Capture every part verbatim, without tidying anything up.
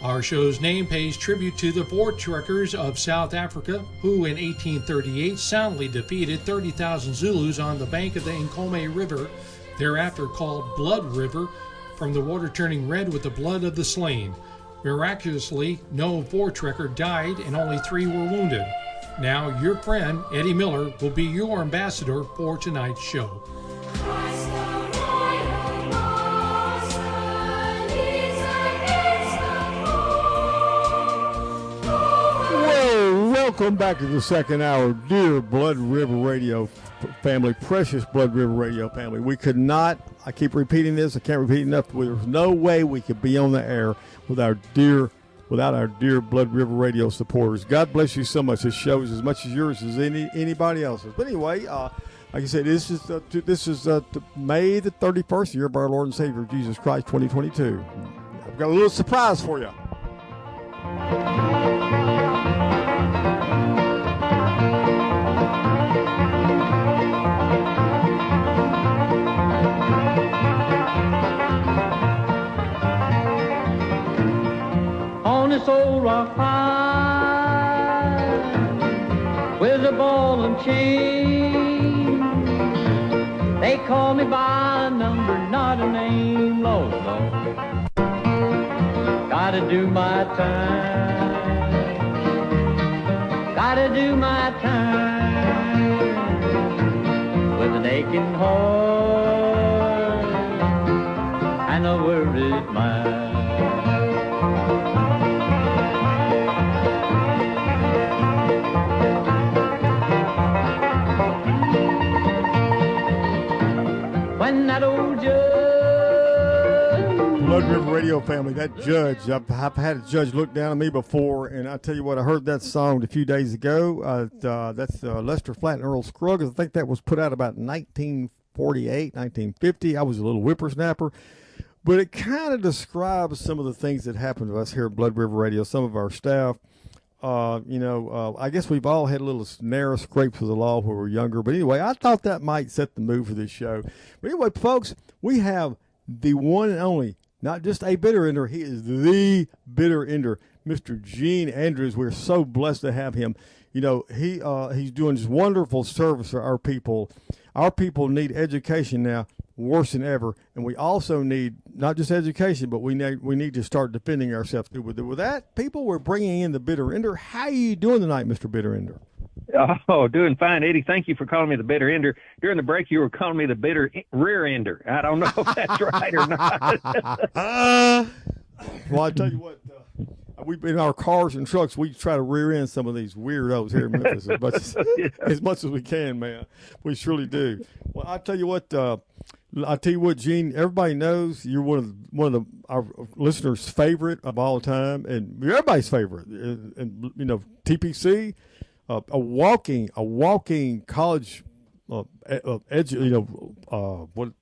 Our show's name pays tribute to the Voortrekkers of South Africa, who in eighteen thirty-eight soundly defeated thirty thousand Zulus on the bank of the Nkomo River, thereafter called Blood River, from the water turning red with the blood of the slain. Miraculously, no Voortrekker died and only three were wounded. Now, your friend, Eddie Miller, will be your ambassador for tonight's show. Welcome back to the second hour, dear Blood River Radio family, precious Blood River Radio family. We could not, I keep repeating this, I can't repeat it enough, there's no way we could be on the air with our dear, without our dear Blood River Radio supporters. God bless you so much. This show is as much as yours as any anybody else's. But anyway, uh, like I said, this is uh, this is uh, May the thirty-first, year of our Lord and Savior Jesus Christ, twenty twenty-two. I've got a little surprise for you. This old rock pile with a ball and chain. They call me by a number, not a name. Lord, Lord, gotta do my time. Gotta do my time with an aching heart and a worried mind. When that old judge. Blood River Radio family, that judge, I've, I've had a judge look down at me before, and I tell you what, I heard that song a few days ago. Uh, uh, that's uh, Lester Flatt and Earl Scruggs. I think that was put out about nineteen forty-eight, nineteen fifty. I was a little whippersnapper, but it kind of describes some of the things that happened to us here at Blood River Radio, some of our staff. Uh, you know, uh, I guess we've all had a little narrow scrapes with the law when we were younger. But anyway, I thought that might set the mood for this show. But anyway, folks, we have the one and only, not just a bitter ender, he is the bitter ender, Mister Gene Andrews. We're so blessed to have him. You know, he uh, he's doing this wonderful service for our people. Our people need education now worse than ever, and we also need not just education, but we need we need to start defending ourselves. With, with that, people, we're bringing in the bitter ender. How are you doing tonight, Mister Bitter Ender? Oh, doing fine, Eddie. Thank you for calling me the bitter ender. During the break, you were calling me the bitter rear ender. I don't know if that's right or not. uh, well, I tell you what. Uh, We in our cars and trucks, we try to rear end some of these weirdos here in Memphis as much as, as much as we can, man. We surely do. Well, I tell you what, uh, I tell you what, Gene. Everybody knows you're one of the, one of the, our listeners' favorite of all time, and you're everybody's favorite. And, and you know, T P C, uh, a walking a walking college, uh, uh, edu, you know, uh, what.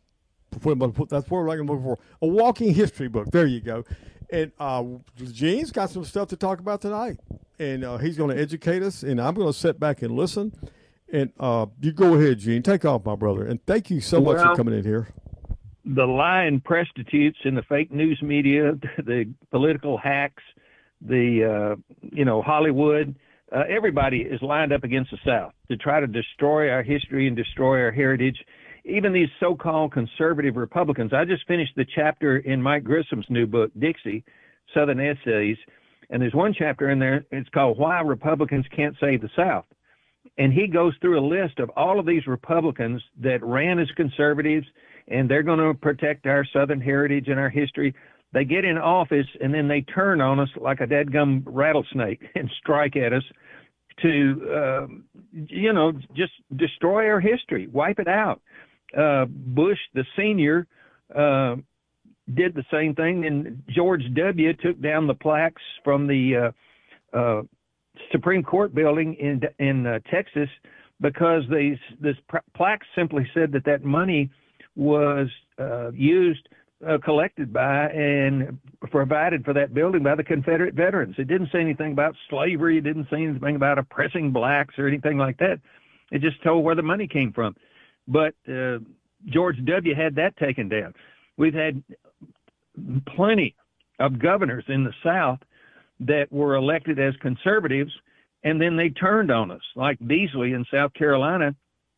That's what I'm looking for. A walking history book. There you go. And uh, Gene's got some stuff to talk about tonight, and uh, he's going to educate us, and I'm going to sit back and listen. And uh, you go ahead, Gene. Take off, my brother. And thank you so much well, for coming in here. The lying prostitutes in the fake news media, the political hacks, the, uh, you know, Hollywood, uh, everybody is lined up against the South to try to destroy our history and destroy our heritage. Even these so-called conservative Republicans. I just finished the chapter in Mike Grissom's new book, Dixie, Southern Essays, and there's one chapter in there, it's called Why Republicans Can't Save the South. And he goes through a list of all of these Republicans that ran as conservatives, and they're going to protect our Southern heritage and our history. They get in office, and then they turn on us like a dadgum rattlesnake and strike at us to, uh, you know, just destroy our history, wipe it out. Uh, Bush, the senior, uh, did the same thing, and George W. took down the plaques from the uh, uh, Supreme Court building in in uh, Texas because these this plaque simply said that that money was uh, used, uh, collected by, and provided for that building by the Confederate veterans. It didn't say anything about slavery. It didn't say anything about oppressing blacks or anything like that. It just told where the money came from. But uh, George W. had that taken down. We've had plenty of governors in the South that were elected as conservatives, and then they turned on us. Like Beasley in South Carolina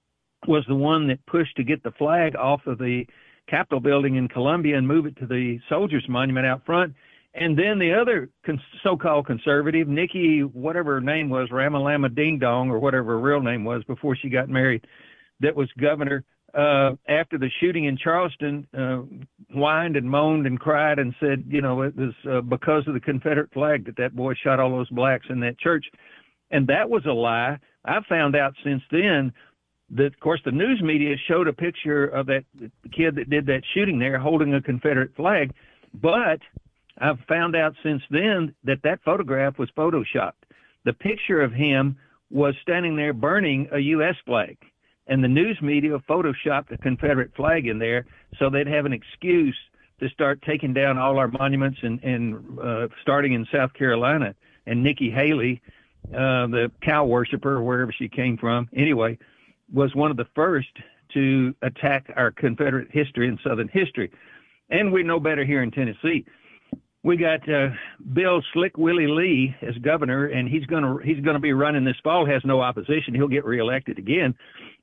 was the one that pushed to get the flag off of the Capitol building in Columbia and move it to the Soldiers Monument out front. And then the other con- so-called conservative, Nikki, whatever her name was, Ramalama Ding Dong, or whatever her real name was before she got married, that was governor, uh, after the shooting in Charleston, uh, whined and moaned and cried and said, you know, it was uh, because of the Confederate flag that that boy shot all those blacks in that church. And that was a lie. I found out since then that, of course, the news media showed a picture of that kid that did that shooting there holding a Confederate flag. But I've found out since then that that photograph was photoshopped. The picture of him was standing there burning a U S flag. And the news media photoshopped a Confederate flag in there so they'd have an excuse to start taking down all our monuments and, and uh, starting in South Carolina. And Nikki Haley, uh, the cow worshiper, or wherever she came from, anyway, was one of the first to attack our Confederate history and Southern history. And we know better here in Tennessee. We got uh, Bill Slick Willie Lee as governor, and he's going to he's going to be running this fall, has no opposition. He'll get reelected again.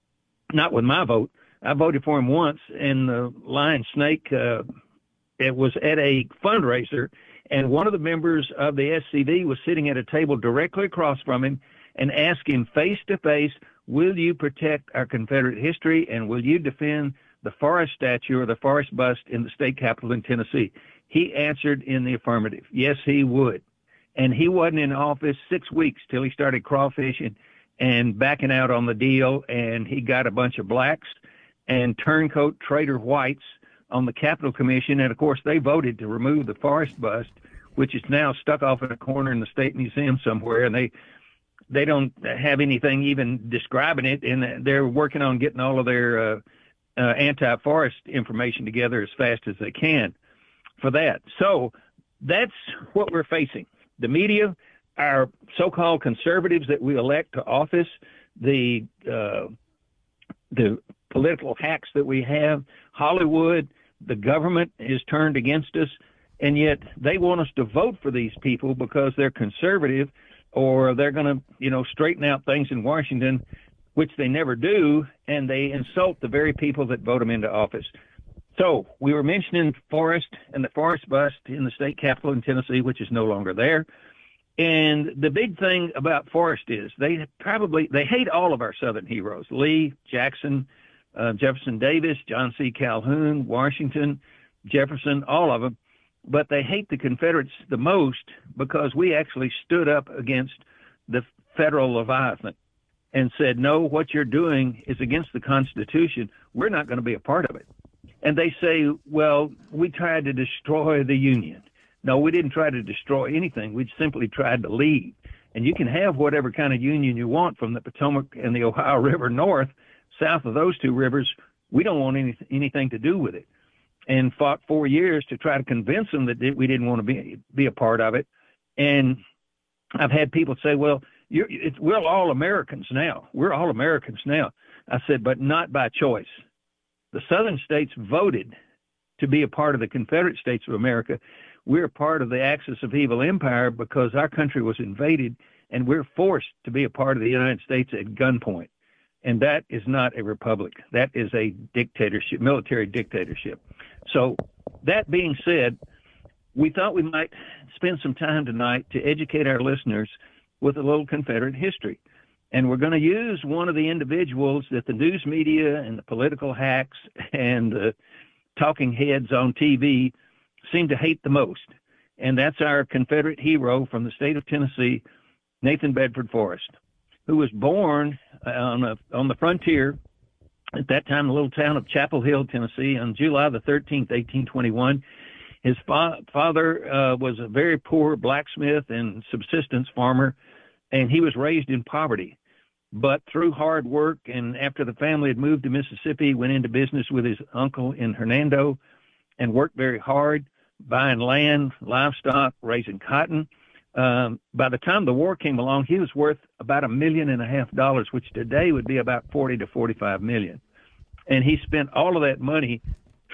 Not with my vote. I voted for him once, and the Lion Snake, uh, it was at a fundraiser, and one of the members of the S C V was sitting at a table directly across from him and asked him face to face, will you protect our Confederate history, and will you defend the Forrest statue or the Forrest bust in the state capitol in Tennessee? He answered in the affirmative. Yes, he would. And he wasn't in office six weeks till he started crawfishing and backing out on the deal, and he got a bunch of blacks and turncoat traitor whites on the Capitol Commission, and of course they voted to remove the Forrest bust, which is now stuck off in a corner in the State Museum somewhere, and they they don't have anything even describing it, and they're working on getting all of their uh, uh, anti-Forrest information together as fast as they can for that. So that's what we're facing. The media, our so-called conservatives that we elect to office, the uh, the political hacks that we have, Hollywood, the government is turned against us, and yet they want us to vote for these people because they're conservative or they're going to, you know, straighten out things in Washington, which they never do, and they insult the very people that vote them into office. So we were mentioning Forrest and the Forrest bust in the state capitol in Tennessee, which is no longer there. And the big thing about Forrest is they probably, they hate all of our Southern heroes, Lee, Jackson, uh, Jefferson Davis, John C. Calhoun, Washington, Jefferson, all of them. But they hate the Confederates the most because we actually stood up against the federal Leviathan and said, no, what you're doing is against the Constitution. We're not going to be a part of it. And they say, well, we tried to destroy the Union. No, we didn't try to destroy anything. We simply tried to leave. And you can have whatever kind of union you want from the Potomac and the Ohio River north, south of those two rivers. We don't want any, anything to do with it. And fought four years to try to convince them that we didn't want to be be a part of it. And I've had people say, well, you're, it's, we're all Americans now. We're all Americans now. I said, but not by choice. The Southern states voted to be a part of the Confederate States of America. We're part of the Axis of Evil Empire because our country was invaded, and we're forced to be a part of the United States at gunpoint. And that is not a republic. That is a dictatorship, military dictatorship. So that being said, we thought we might spend some time tonight to educate our listeners with a little Confederate history. And we're going to use one of the individuals that the news media and the political hacks and the talking heads on T V seem to hate the most. And that's our Confederate hero from the state of Tennessee, Nathan Bedford Forrest, who was born on, a, on the frontier at that time, the little town of Chapel Hill, Tennessee, on July the thirteenth, eighteen twenty-one. His fa- father uh, was a very poor blacksmith and subsistence farmer, and he was raised in poverty. But through hard work, and after the family had moved to Mississippi, went into business with his uncle in Hernando and worked very hard, buying land, livestock, raising cotton. Um, by the time the war came along, he was worth about a million and a half dollars, which today would be about forty to forty-five million. And he spent all of that money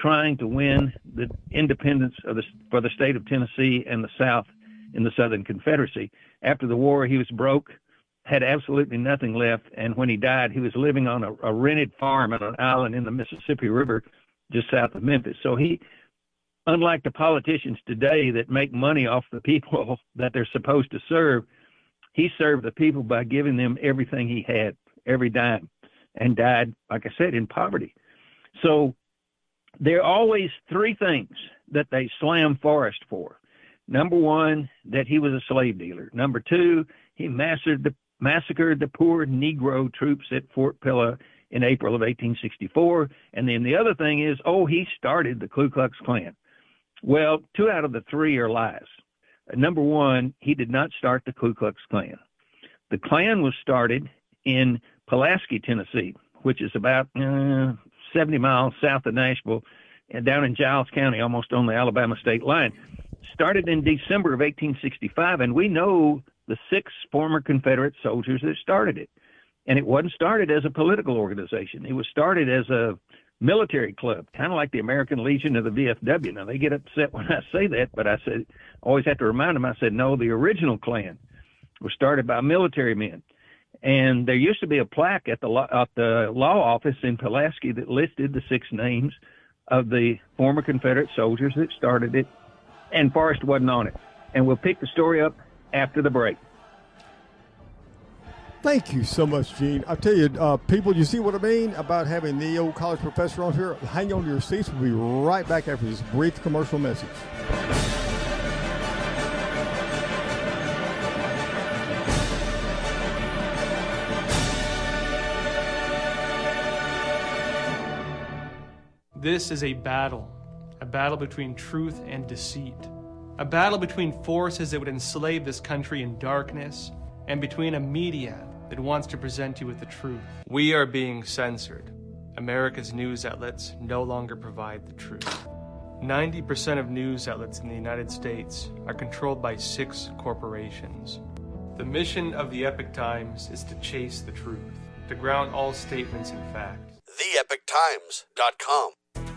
trying to win the independence of the, for the state of Tennessee and the South in the Southern Confederacy. After the war, he was broke, had absolutely nothing left, and when he died, he was living on a, a rented farm on an island in the Mississippi River just south of Memphis. So he, unlike the politicians today that make money off the people that they're supposed to serve, he served the people by giving them everything he had, every dime, and died, like I said, in poverty. So there are always three things that they slam Forrest for. Number one, that he was a slave dealer. Number two, he massacred the, massacred the poor Negro troops at Fort Pillow in April of eighteen sixty-four. And then the other thing is, oh, he started the Ku Klux Klan. Well, two out of the three are lies. Number one, he did not start the Ku Klux Klan. The Klan was started in Pulaski, Tennessee, which is about uh, seventy miles south of Nashville and down in Giles County, almost on the Alabama state line. Started in December of eighteen sixty-five, and we know the six former Confederate soldiers that started it. And it wasn't started as a political organization. It was started as a military club, kind of like the American Legion of the V F W. Now, they get upset when I say that, but I said, always have to remind them, I said, no, the original Klan was started by military men. And there used to be a plaque at the law, at the law office in Pulaski that listed the six names of the former Confederate soldiers that started it, and Forrest wasn't on it. And we'll pick the story up after the break. Thank you so much, Gene. I tell you, uh, people, you see what I mean about having the old college professor on here? Hang on to your seats. We'll be right back after this brief commercial message. This is a battle, a battle between truth and deceit, a battle between forces that would enslave this country in darkness and between a media that wants to present you with the truth. We are being censored. America's news outlets no longer provide the truth. ninety percent of news outlets in the United States are controlled by six corporations. The mission of the Epoch Times is to chase the truth, to ground all statements in fact. the epoch times dot com.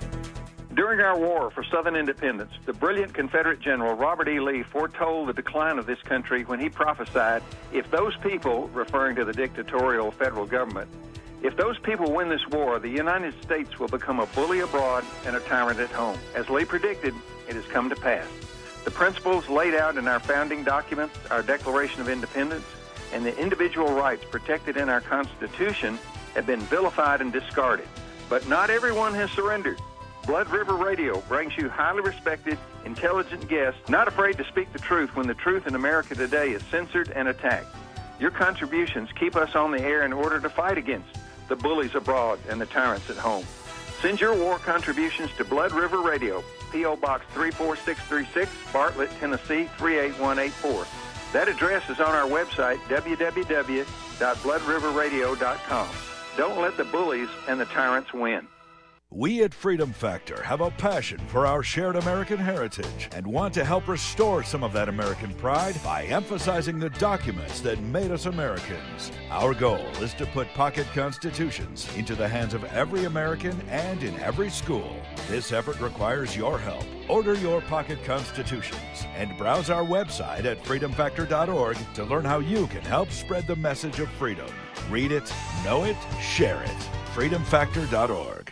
During our war for Southern independence, the brilliant Confederate General Robert E. Lee foretold the decline of this country when he prophesied, if those people, referring to the dictatorial federal government, if those people win this war, the United States will become a bully abroad and a tyrant at home. As Lee predicted, it has come to pass. The principles laid out in our founding documents, our Declaration of Independence, and the individual rights protected in our Constitution have been vilified and discarded. But not everyone has surrendered. Blood River Radio brings you highly respected, intelligent guests, not afraid to speak the truth when the truth in America today is censored and attacked. Your contributions keep us on the air in order to fight against the bullies abroad and the tyrants at home. Send your war contributions to Blood River Radio, P O Box three four six three six, Bartlett, Tennessee three eight one eight four. That address is on our website, w w w dot blood river radio dot com. Don't let the bullies and the tyrants win. We at Freedom Factor have a passion for our shared American heritage and want to help restore some of that American pride by emphasizing the documents that made us Americans. Our goal is to put pocket constitutions into the hands of every American and in every school. This effort requires your help. Order your pocket constitutions and browse our website at freedom factor dot org to learn how you can help spread the message of freedom. Read it, know it, share it. freedom factor dot org.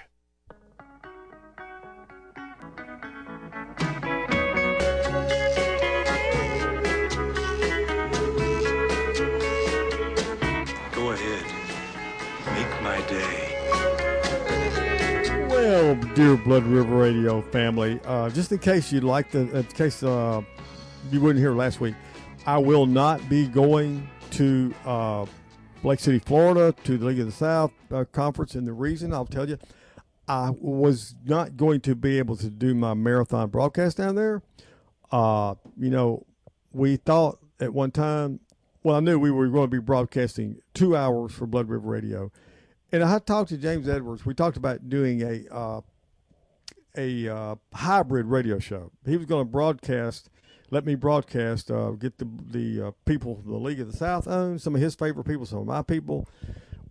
Well, dear Blood River Radio family, uh, just in case you'd like to, in case uh, you wouldn't hear last week, I will not be going to uh, Lake City, Florida, to the League of the South uh, conference. And the reason, I'll tell you, I was not going to be able to do my marathon broadcast down there. Uh, you know, we thought at one time, well, I knew we were going to be broadcasting two hours for Blood River Radio. And I talked to James Edwards. We talked about doing a uh, a uh, hybrid radio show. He was going to broadcast, let me broadcast, uh, get the the uh, people from the League of the South on, some of his favorite people, some of my people.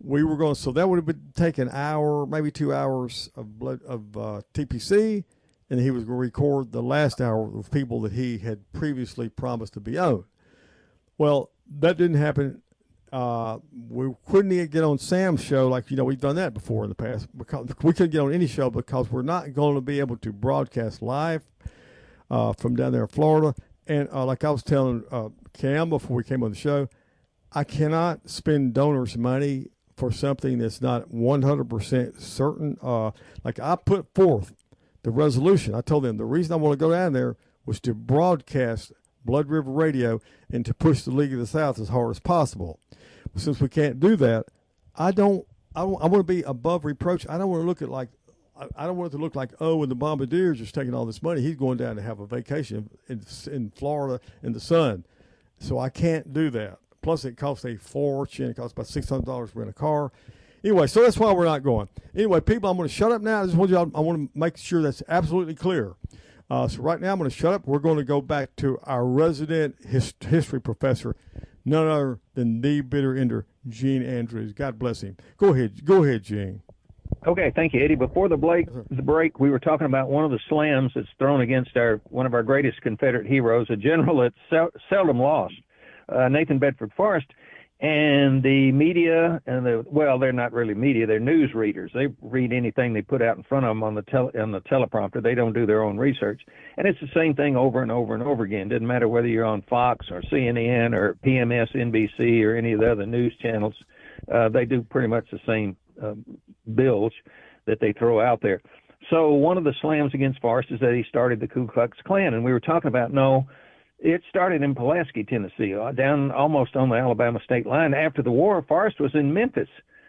we were going. So that would have been take an hour, maybe two hours of blood of uh, T P C, and he was going to record the last hour of people that he had previously promised to be on. Well, that didn't happen. Uh, we couldn't even get on Sam's show, like, you know, we've done that before in the past, because we couldn't get on any show because we're not going to be able to broadcast live uh, from down there in Florida. And uh, like I was telling uh, Cam before we came on the show, I cannot spend donors' money for something that's not one hundred percent certain. Uh, like I put forth the resolution. I told them the reason I want to go down there was to broadcast Blood River Radio and to push the League of the South as hard as possible. But since we can't do that, I don't. I, don't, I want to be above reproach. I don't want to look at like. I, I don't want it to look like, oh, and the Bombardiers just taking all this money. He's going down to have a vacation in in Florida in the sun. So I can't do that. Plus, it costs a fortune. It costs about six hundred dollars to rent a car. Anyway, so that's why we're not going. Anyway, people, I'm going to shut up now. I just want you. I want to make sure that's absolutely clear. Uh, so right now, I'm going to shut up. We're going to go back to our resident his, history professor, none other than the bitter ender, Gene Andrews. God bless him. Go ahead. Go ahead, Gene. Okay, thank you, Eddie. Before the break, the break, we were talking about one of the slams that's thrown against our one of our greatest Confederate heroes, a general that's sel- seldom lost, uh, Nathan Bedford Forrest. And the media and the well, they're not really media; they're news readers. They read anything they put out in front of them on the tel- on the teleprompter. They don't do their own research, and it's the same thing over and over and over again. Doesn't matter whether you're on Fox or C N N or P M S N B C or any of the other news channels. Uh, they do pretty much the same uh, bilge that they throw out there. So one of the slams against Forrest is that he started the Ku Klux Klan, and we were talking about no. It started in Pulaski, Tennessee, down almost on the Alabama state line. After the war, Forrest was in Memphis.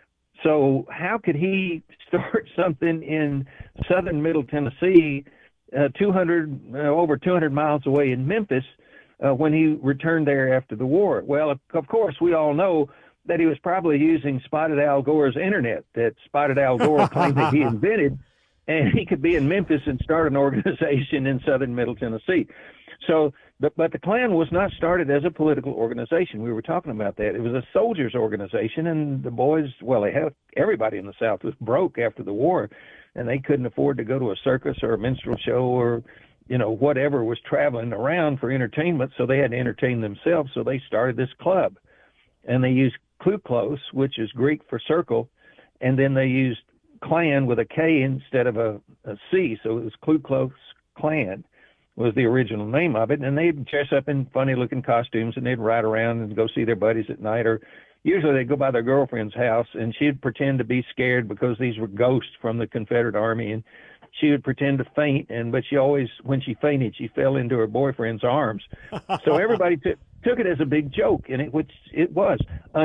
So how could he start something in southern Middle Tennessee, uh, two hundred uh, over two hundred miles away in Memphis, uh, when he returned there after the war? Well, of, of course, we all know that he was probably using Spotted Al Gore's internet that Spotted Al Gore claimed that he invented, and he could be in Memphis and start an organization in southern Middle Tennessee. So, but, but the Klan was not started as a political organization. We were talking about that. It was a soldiers' organization, and the boys, well, they had, everybody in the South was broke after the war, and they couldn't afford to go to a circus or a minstrel show or, you know, whatever was traveling around for entertainment, so they had to entertain themselves, so they started this club. And they used Ku Klux, which is Greek for circle, and then they used Klan with a K instead of a, a C, so it was Ku Klux Klan was the original name of it, and they'd dress up in funny-looking costumes, and they'd ride around and go see their buddies at night, or usually they'd go by their girlfriend's house, and she'd pretend to be scared because these were ghosts from the Confederate Army, and she would pretend to faint, and but she always, when she fainted, she fell into her boyfriend's arms. So everybody t- took it as a big joke, and it, which it was,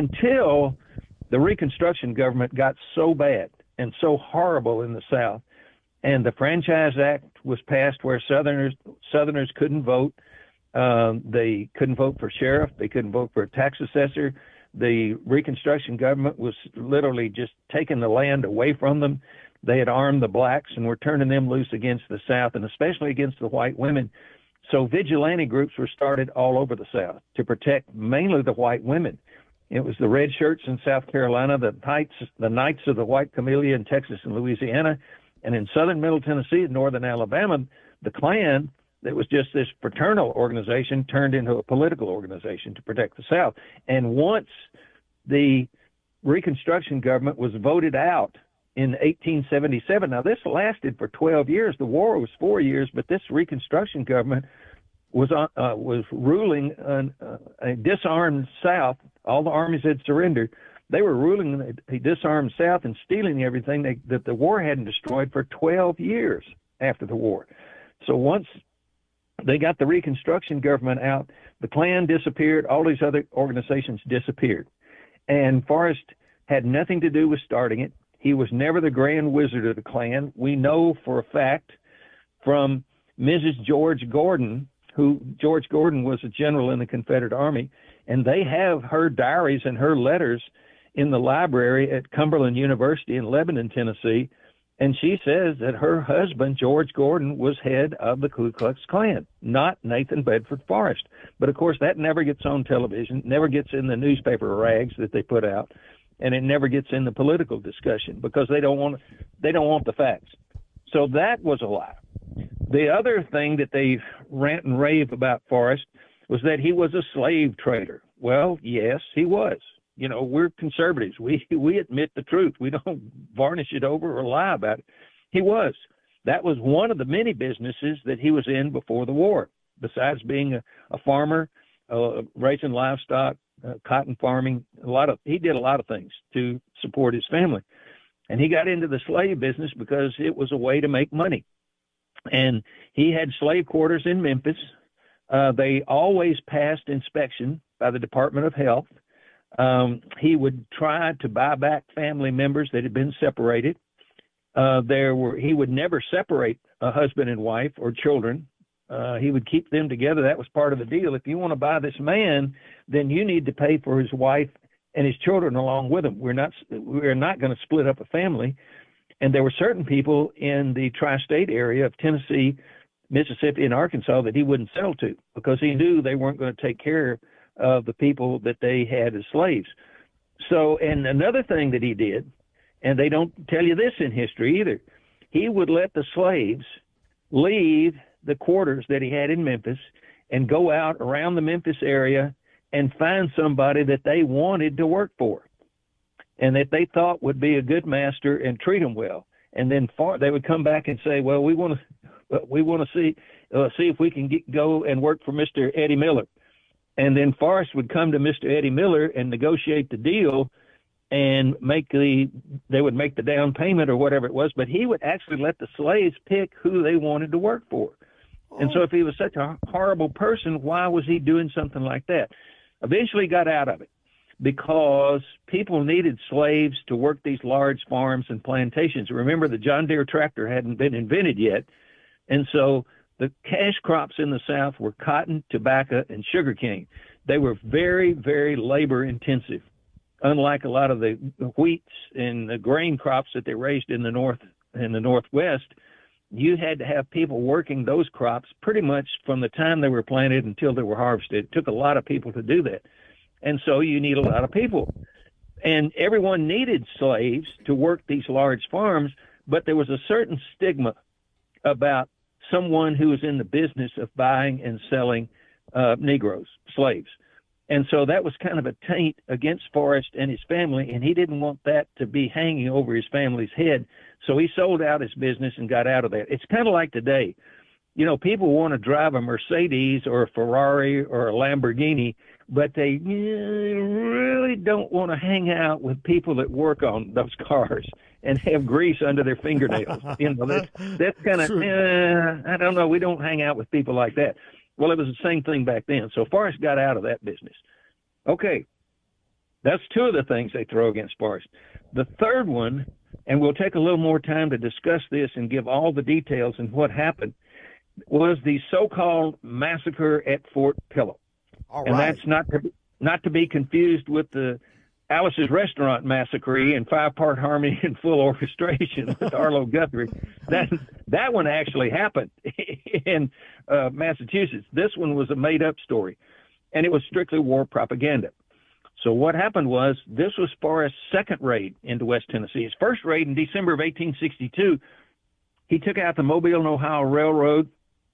until the Reconstruction government got so bad and so horrible in the South, and the Franchise Act was passed where Southerners Southerners couldn't vote. Um, they couldn't vote for sheriff. They couldn't vote for a tax assessor. The Reconstruction government was literally just taking the land away from them. They had armed the blacks and were turning them loose against the South, and especially against the white women. So vigilante groups were started all over the South to protect mainly the white women. It was the Red Shirts in South Carolina, the Knights, the Knights of the White Camellia in Texas and Louisiana. And in southern Middle Tennessee and northern Alabama, the Klan, that was just this fraternal organization, turned into a political organization to protect the South. And once the Reconstruction government was voted out in eighteen seventy-seven, now this lasted for twelve years. The war was four years, but this Reconstruction government was on, uh, was ruling an, uh, a disarmed South. All the armies had surrendered. They were ruling a disarmed South and stealing everything they, that the war hadn't destroyed for twelve years after the war. So once they got the Reconstruction government out, the Klan disappeared, all these other organizations disappeared. And Forrest had nothing to do with starting it. He was never the grand wizard of the Klan. We know for a fact from Missus George Gordon, who George Gordon was a general in the Confederate Army, and they have her diaries and her letters in the library at Cumberland University in Lebanon, Tennessee, and she says that her husband, George Gordon, was head of the Ku Klux Klan, not Nathan Bedford Forrest. But, of course, that never gets on television, never gets in the newspaper rags that they put out. and it never gets in the political discussion because they don't want they don't want the facts. So that was a lie. The other thing that they rant and rave about Forrest was that he was a slave trader. Well, yes, he was. You know, we're conservatives. We we admit the truth. We don't varnish it over or lie about it. He was. That was one of the many businesses that he was in before the war, besides being a, a farmer, uh, raising livestock, uh, cotton farming. A lot of he did a lot of things to support his family. And he got into the slave business because it was a way to make money. And he had slave quarters in Memphis. Uh, they always passed inspection by the Department of Health. Um, he would try to buy back family members that had been separated. Uh, there were he would never separate a husband and wife or children. Uh, he would keep them together. That was part of the deal. If you want to buy this man, then you need to pay for his wife and his children along with him. We're not we're not going to split up a family. And there were certain people in the tri-state area of Tennessee, Mississippi, and Arkansas that he wouldn't sell to because he knew they weren't going to take care of the people that they had as slaves. So, and another thing that he did, and they don't tell you this in history either, he would let the slaves leave the quarters that he had in Memphis and go out around the Memphis area and find somebody that they wanted to work for and that they thought would be a good master and treat them well. And then far, they would come back and say, well, we want to we want to see uh, see if we can get, go and work for Mister Eddie Miller. And then Forrest would come to Mister Eddie Miller and negotiate the deal and make the they would make the down payment or whatever it was, but he would actually let the slaves pick who they wanted to work for. Oh. And so if he was such a horrible person, why was he doing something like that? Eventually got out of it because people needed slaves to work these large farms and plantations. Remember, the John Deere tractor hadn't been invented yet, and so the cash crops in the South were cotton, tobacco, and sugarcane. They were very, very labor intensive, unlike a lot of the wheats and the grain crops that they raised in the North in the Northwest. You had to have people working those crops pretty much from the time they were planted until they were harvested. It took a lot of people to do that. And so you need a lot of people. And everyone needed slaves to work these large farms, but there was a certain stigma about someone who was in the business of buying and selling uh, Negroes, slaves. And so that was kind of a taint against Forrest and his family, and he didn't want that to be hanging over his family's head. So he sold out his business and got out of that. It's kind of like today. You know, people want to drive a Mercedes or a Ferrari or a Lamborghini, but they really don't want to hang out with people that work on those cars and have grease under their fingernails. You know, that's, that's kind of, eh, I don't know, we don't hang out with people like that. Well, it was the same thing back then. So Forrest got out of that business. Okay, that's two of the things they throw against Forrest. The third one, and we'll take a little more time to discuss this and give all the details and what happened, was the so-called massacre at Fort Pillow. All and right. that's not to, not to be confused with the Alice's Restaurant Massacre and five-part harmony and full orchestration with Arlo Guthrie. That that one actually happened in uh, Massachusetts. This one was a made-up story, and it was strictly war propaganda. So what happened was this was Forrest's second raid into West Tennessee. His first raid in December of eighteen sixty-two, he took out the Mobile and Ohio Railroad,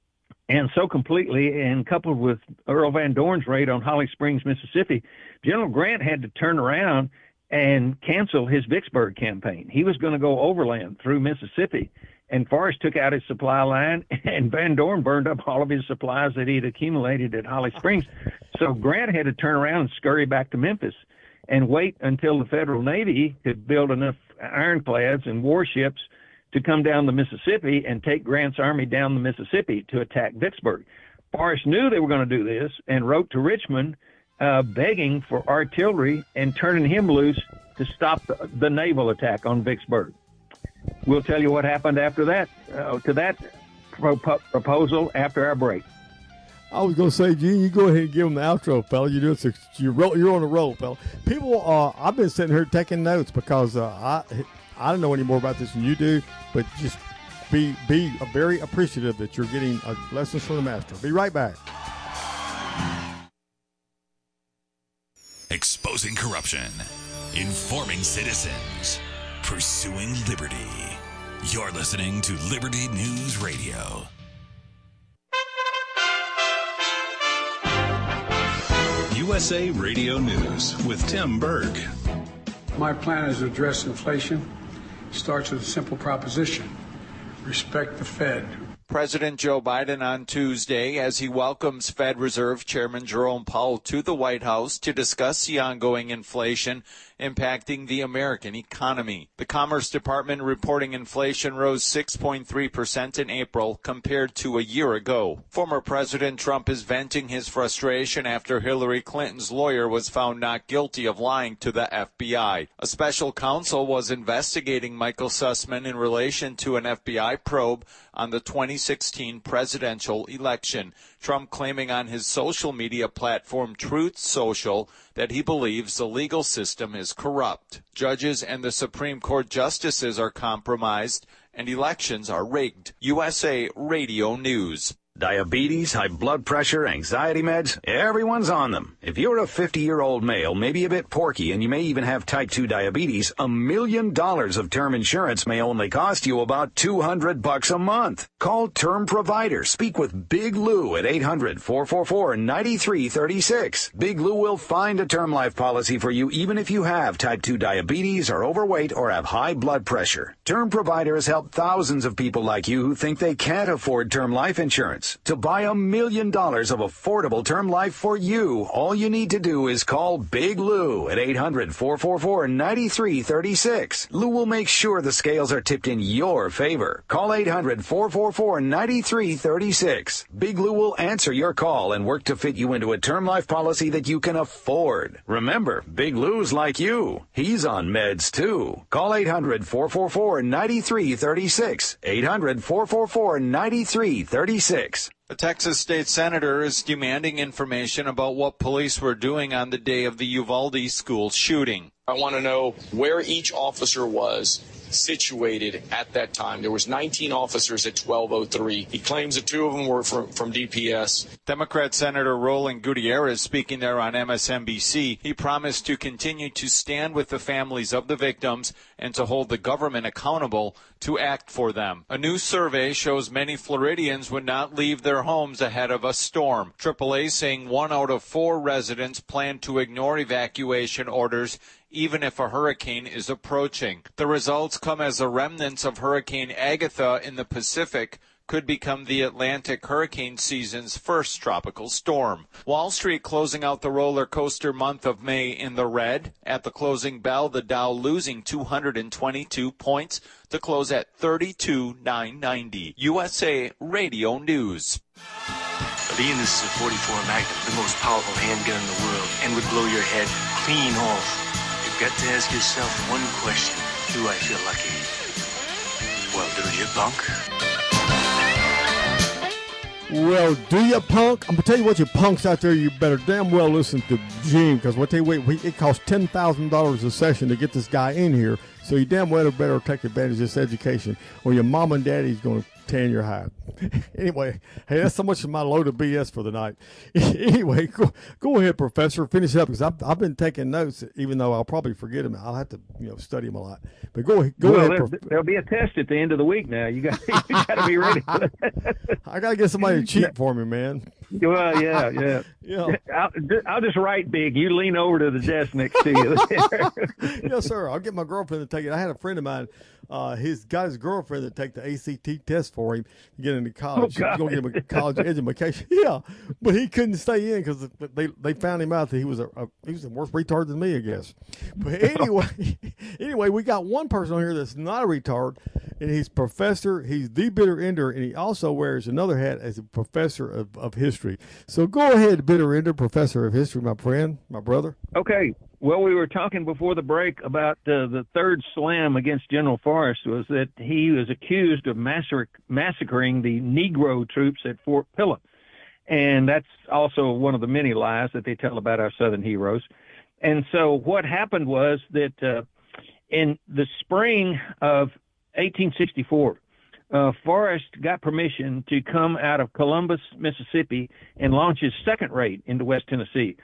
and so completely, and coupled with Earl Van Dorn's raid on Holly Springs, Mississippi, General Grant had to turn around and cancel his Vicksburg campaign. He was going to go overland through Mississippi, and Forrest took out his supply line, and Van Dorn burned up all of his supplies that he'd accumulated at Holly Springs. So Grant had to turn around and scurry back to Memphis and wait until the Federal Navy could build enough ironclads and warships to come down the Mississippi and take Grant's army down the Mississippi to attack Vicksburg. Forrest knew they were going to do this and wrote to Richmond uh, begging for artillery and turning him loose to stop the, the naval attack on Vicksburg. We'll tell you what happened after that, uh, to that pro- proposal after our break. I was going to say, Gene, you go ahead and give them the outro, fella. You do it. You're, you're on a roll, fella. People, uh, I've been sitting here taking notes because uh, I I don't know any more about this than you do, but just be be very appreciative that you're getting uh, lessons from the master. Be right back. Exposing corruption. informing citizens, pursuing liberty. You're listening to Liberty News Radio. U S A Radio News with Tim Berg. My plan is to address inflation. It starts with a simple proposition: respect the Fed. President Joe Biden on Tuesday as he welcomes Fed Reserve Chairman Jerome Powell to the White House to discuss the ongoing inflation impacting the American economy. The Commerce Department reporting inflation rose six point three percent in April compared to a year ago. Former President Trump is venting his frustration after Hillary Clinton's lawyer was found not guilty of lying to the F B I. A special counsel was investigating Michael Sussman in relation to an F B I probe on the twenty sixteen presidential election. Trump claiming on his social media platform Truth Social that he believes the legal system is corrupt. Judges and the Supreme Court justices are compromised and elections are rigged. U S A Radio News. Diabetes, high blood pressure, anxiety meds, everyone's on them. If you're a fifty-year-old male, maybe a bit porky, and you may even have type two diabetes, a million dollars of term insurance may only cost you about two hundred bucks a month. Call Term Provider. Speak with Big Lou at eight hundred, four four four, nine three three six. Big Lou will find a term life policy for you even if you have type two diabetes, are overweight, or have high blood pressure. Term Provider has helped thousands of people like you who think they can't afford term life insurance. To buy a million dollars of affordable term life for you, all you need to do is call Big Lou at eight hundred, four four four, nine three three six. Lou will make sure the scales are tipped in your favor. Call eight hundred, four four four, nine three three six. Big Lou will answer your call and work to fit you into a term life policy that you can afford. Remember, Big Lou's like you. He's on meds too. Call eight hundred, four four four, nine three three six. eight hundred, four four four, nine three three six. A Texas state senator is demanding information about what police were doing on the day of the Uvalde school shooting. I want to know where each officer was situated at that time. There was nineteen officers at twelve oh three. He claims that two of them were from, from D P S. Democrat Senator Roland Gutierrez speaking there on M S N B C. He promised to continue to stand with the families of the victims and to hold the government accountable to act for them. A new survey shows many Floridians would not leave their homes ahead of a storm. triple A saying one out of four residents plan to ignore evacuation orders even if a hurricane is approaching. The results come as the remnants of Hurricane Agatha in the Pacific could become the Atlantic hurricane season's first tropical storm. Wall Street closing out the roller coaster month of May in the red. At the closing bell, the Dow losing two hundred twenty-two points to close at thirty-two thousand nine hundred ninety. U S A Radio News. Being this is a forty-four Magnum, the most powerful handgun in the world, and would blow your head clean off. You've got to ask yourself one question. Do I feel lucky? Well, do you, punk? Well, do you, punk? I'm going to tell you what, you punks out there, you better damn well listen to Gene, because what they wait, it costs ten thousand dollars a session to get this guy in here, so you damn well better take advantage of this education, or your mom and daddy's going to tan your hide. Anyway, hey, that's so much of my load of B S for the night. Anyway, go, go ahead, Professor. Finish up, because I've, I've been taking notes, even though I'll probably forget them. I'll have to, you know, study them a lot. But go, go well, ahead. There, Prof- there'll be a test at the end of the week now. You got, you got to be ready for that. I got to get somebody to cheat for me, man. Well, yeah, yeah. Yeah. I'll, I'll just write big. You lean over to the desk next to you. Yes, sir. I'll get my girlfriend to take it. I had a friend of mine. Uh, he's got his girlfriend to take the A C T test for him to get into college. Oh, She's going to get him a college education. Yeah, but he couldn't stay in because they they found him out that he was a, a he was a worse retard than me, I guess. But anyway, anyway, we got one person on here that's not a retard, and he's professor. He's the bitter ender, and he also wears another hat as a professor of, of history. So go ahead, bitter ender, professor of history, my friend, my brother. Okay. Well, we were talking before the break about uh, the third slam against General Forrest was that he was accused of massacre, massacring the Negro troops at Fort Pillow. And that's also one of the many lies that they tell about our Southern heroes. And so what happened was that uh, in the spring of eighteen sixty-four, uh, Forrest got permission to come out of Columbus, Mississippi, and launch his second raid into West Tennessee.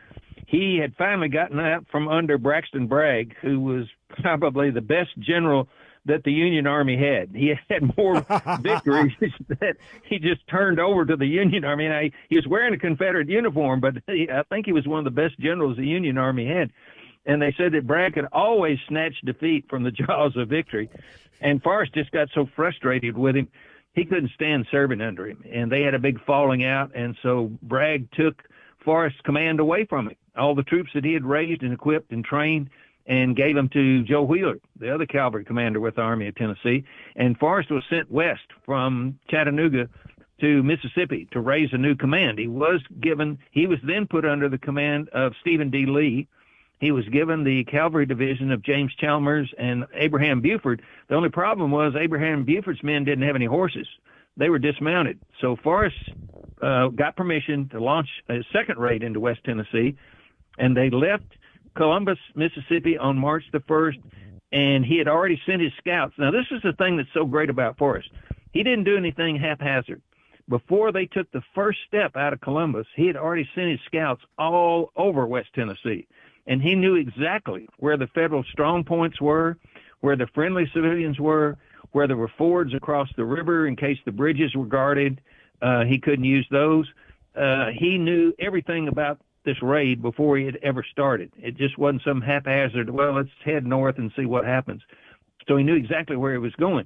he had finally gotten out from under Braxton Bragg, who was probably the best general that the Union Army had. He had more victories that he just turned over to the Union Army. And I, he was wearing a Confederate uniform, but he, I think he was one of the best generals the Union Army had. And they said that Bragg could always snatch defeat from the jaws of victory. And Forrest just got so frustrated with him, he couldn't stand serving under him. And they had a big falling out. And so Bragg took Forrest's command away from him, all the troops that he had raised and equipped and trained, and gave them to Joe Wheeler, the other cavalry commander with the Army of Tennessee. And Forrest was sent west from Chattanooga to Mississippi to raise a new command. He was given, he was then put under the command of Stephen D. Lee. He was given the cavalry division of James Chalmers and Abraham Buford. The only problem was Abraham Buford's men didn't have any horses. They were dismounted. So Forrest uh, got permission to launch a second raid into West Tennessee, and they left Columbus, Mississippi on March the first, and he had already sent his scouts. Now, this is the thing that's so great about Forrest. He didn't do anything haphazard. Before they took the first step out of Columbus, he had already sent his scouts all over West Tennessee, and he knew exactly where the federal strong points were, where the friendly civilians were, where there were fords across the river in case the bridges were guarded. Uh, he couldn't use those. Uh, he knew everything about this raid before he had ever started. It just wasn't some haphazard, well, let's head north and see what happens. So he knew exactly where he was going.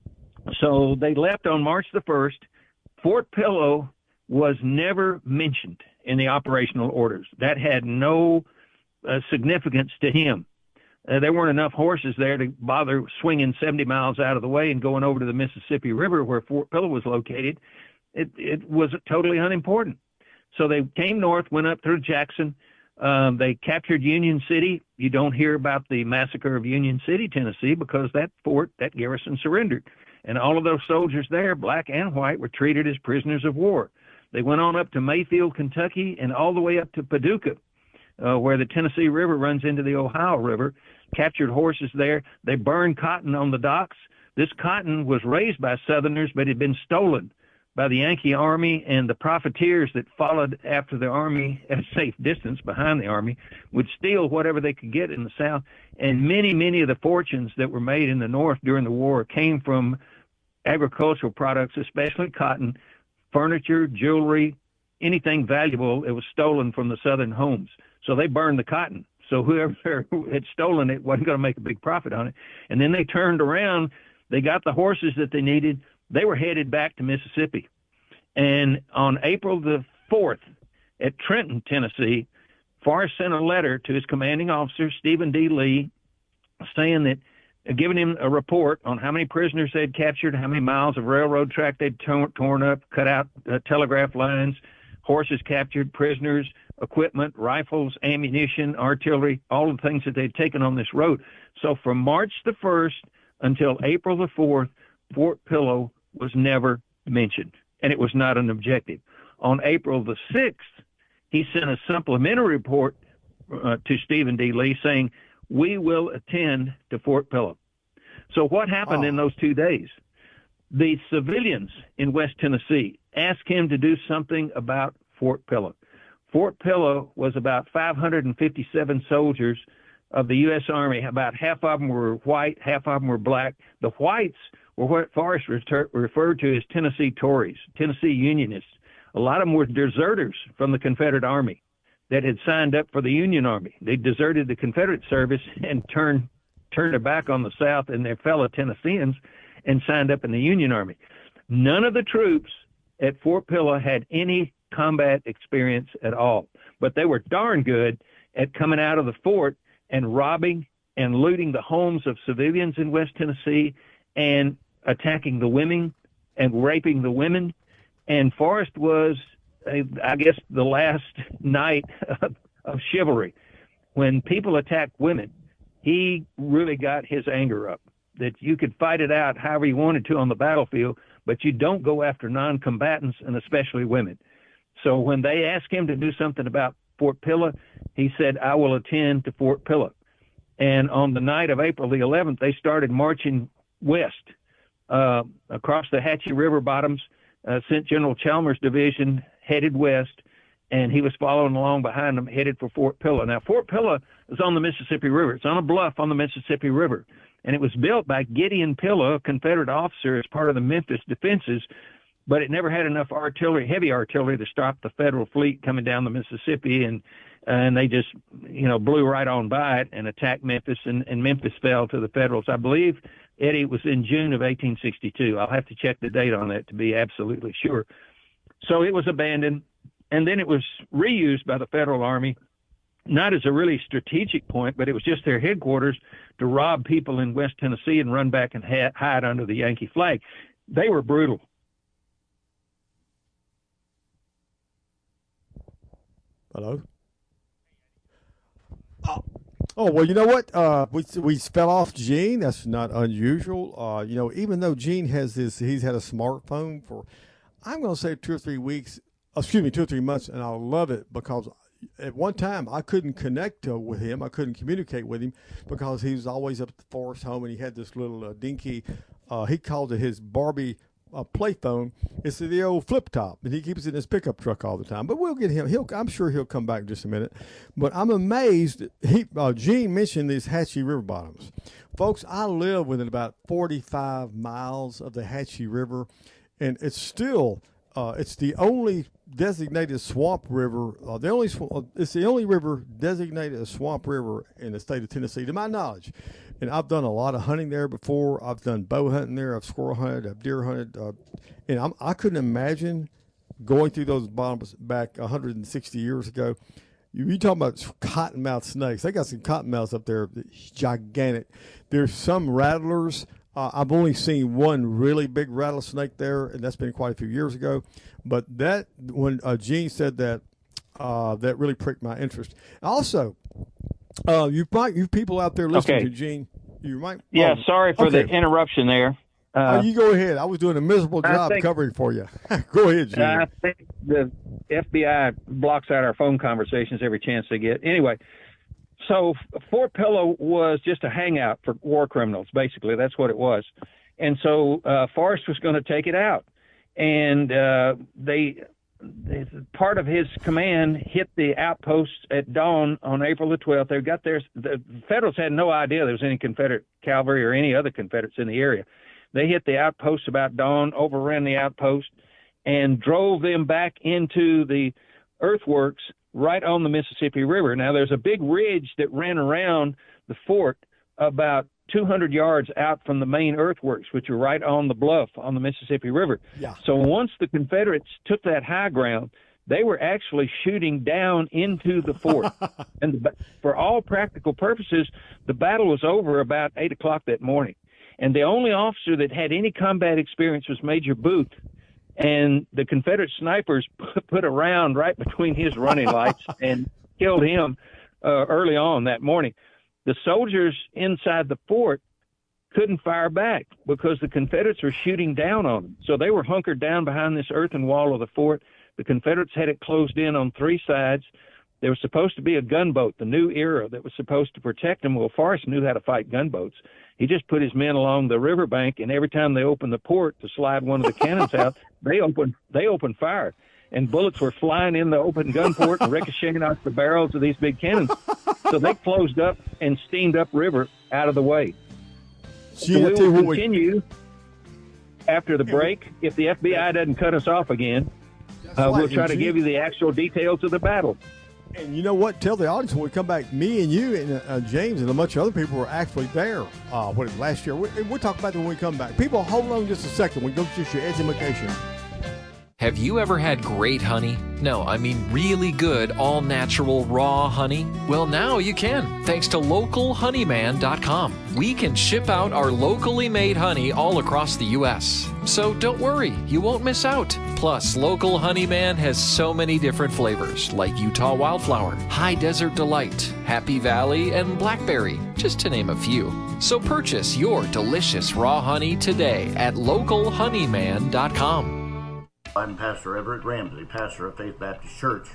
So they left on March the first. Fort Pillow was never mentioned in the operational orders. That had no uh, significance to him. Uh, there weren't enough horses there to bother swinging seventy miles out of the way and going over to the Mississippi River where Fort Pillow was located. It, it was totally unimportant. So they came north, went up through Jackson. Um, they captured Union City. You don't hear about the massacre of Union City, Tennessee, because that fort, that garrison surrendered. And all of those soldiers there, black and white, were treated as prisoners of war. They went on up to Mayfield, Kentucky, and all the way up to Paducah, uh, where the Tennessee River runs into the Ohio River, captured horses there. They burned cotton on the docks. This cotton was raised by Southerners, but had been stolen by the Yankee Army, and the profiteers that followed after the Army at a safe distance behind the Army would steal whatever they could get in the South. And many, many of the fortunes that were made in the North during the war came from agricultural products, especially cotton, furniture, jewelry, anything valuable. It was stolen from the Southern homes. So they burned the cotton. So whoever had stolen it wasn't going to make a big profit on it. And then they turned around. They got the horses that they needed. They were headed back to Mississippi. And on April the fourth at Trenton, Tennessee, Forrest sent a letter to his commanding officer, Stephen D. Lee, saying that, uh, giving him a report on how many prisoners they'd captured, how many miles of railroad track they'd torn, torn up, cut out uh, telegraph lines, horses captured, prisoners, equipment, rifles, ammunition, artillery, all the things that they'd taken on this road. So from March the first until April the fourth, Fort Pillow was never mentioned, and it was not an objective. On April the sixth, he sent a supplementary report uh, to Stephen D. Lee saying, we will attend to Fort Pillow. So what happened oh. in those two days? The civilians in West Tennessee asked him to do something about Fort Pillow. Fort Pillow was about five hundred fifty-seven soldiers of the U S Army. About half of them were white, half of them were black. The whites were what Forrest refer- referred to as Tennessee Tories, Tennessee Unionists. A lot of them were deserters from the Confederate Army that had signed up for the Union Army. They deserted the Confederate service and turned turned their back on the South and their fellow Tennesseans and signed up in the Union Army. None of the troops at Fort Pillow had any combat experience at all, but they were darn good at coming out of the fort and robbing and looting the homes of civilians in West Tennessee and attacking the women and raping the women. And Forrest was, I guess, the last knight of, of chivalry. When people attacked women, he really got his anger up, that you could fight it out however you wanted to on the battlefield, but you don't go after non-combatants and especially women. So when they asked him to do something about Fort Pillow, he said, I will attend to Fort Pillow. And on the night of April the eleventh, they started marching west uh, across the Hatchie River bottoms, uh, sent General Chalmers' division headed west, and he was following along behind them, headed for Fort Pillow. Now, Fort Pillow is on the Mississippi River. It's on a bluff on the Mississippi River, and it was built by Gideon Pillow, a Confederate officer, as part of the Memphis defenses, but it never had enough artillery, heavy artillery, to stop the Federal fleet coming down the Mississippi, and and they just, you know, blew right on by it and attacked Memphis, and, and Memphis fell to the Federals. I believe, Eddie, it was in June of eighteen sixty-two. I'll have to check the date on that to be absolutely sure. So it was abandoned, and then it was reused by the Federal Army, not as a really strategic point, but it was just their headquarters to rob people in West Tennessee and run back and ha- hide under the Yankee flag. They were brutal. Hello? Oh, oh well, you know what? Uh, we we fell off Gene. That's not unusual. Uh, you know, even though Gene has this, he's had a smartphone for, I'm going to say two or three weeks, excuse me, two or three months, and I love it because at one time I couldn't connect uh, with him. I couldn't communicate with him because he was always up at the forest home, and he had this little uh, dinky, uh, he called it his Barbie uh, play phone. It's the old flip top, and he keeps it in his pickup truck all the time. But we'll get him. He'll, I'm sure he'll come back in just a minute. But I'm amazed. He uh, Gene mentioned these Hatchie River bottoms. Folks, I live within about forty-five miles of the Hatchie River, and it's still uh, it's the only designated swamp river. Uh, the only sw- uh, it's the only river designated a swamp river in the state of Tennessee, to my knowledge. And I've done a lot of hunting there before. I've done bow hunting there. I've squirrel hunted. I've deer hunted. Uh, and I'm, I couldn't imagine going through those bottoms back one hundred sixty years ago. You, you talking about cottonmouth snakes. They got some cottonmouths up there, gigantic. There's some rattlers. Uh, I've only seen one really big rattlesnake there, and that's been quite a few years ago. But that, when uh, Gene said that, uh, that really pricked my interest. Also, uh, you might, you people out there listening okay. to Gene, you might. Yeah, oh, sorry for okay. the interruption there. Uh, Uh, you go ahead. I was doing a miserable job think, covering for you. Go ahead, Gene. I think the F B I blocks out our phone conversations every chance they get. Anyway, so Fort Pillow was just a hangout for war criminals, basically. That's what it was. And so uh, Forrest was going to take it out. And uh, they, they, part of his command hit the outposts at dawn on April the twelfth. They got there. The Federals had no idea there was any Confederate cavalry or any other Confederates in the area. They hit the outposts about dawn, overran the outpost, and drove them back into the earthworks right on the Mississippi River. Now, there's a big ridge that ran around the fort about two hundred yards out from the main earthworks, which are right on the bluff on the Mississippi River. Yeah. So once the Confederates took that high ground, they were actually shooting down into the fort. And the, for all practical purposes, the battle was over about eight o'clock that morning. And the only officer that had any combat experience was Major Booth. And the Confederate snipers put a round right between his running lights and killed him uh, early on that morning. The soldiers inside the fort couldn't fire back because the Confederates were shooting down on them. So they were hunkered down behind this earthen wall of the fort. The Confederates had it closed in on three sides. There was supposed to be a gunboat, the new era, that was supposed to protect them. Well, Forrest knew how to fight gunboats. He just put his men along the riverbank, and every time they opened the port to slide one of the cannons out, they opened they opened fire. And bullets were flying in the open gun port and ricocheting off the barrels of these big cannons. So they closed up and steamed upriver out of the way. Gee, So we will we- continue after the break. If the F B I doesn't cut us off again, uh, we'll try to give you the actual details of the battle. And you know what? Tell the audience when we come back, me and you and uh, James and a bunch of other people were actually there. Uh, what is last year? We, we'll talk about that when we come back. People, hold on just a second. We go to your education. Have you ever had great honey? No, I mean really good, all-natural, raw honey? Well, now you can, thanks to local honeyman dot com. We can ship out our locally made honey all across the U S So don't worry, you won't miss out. Plus, Local Honeyman has so many different flavors, like Utah Wildflower, High Desert Delight, Happy Valley, and Blackberry, just to name a few. So purchase your delicious raw honey today at local honeyman dot com. I'm Pastor Everett Ramsey, pastor of Faith Baptist Church,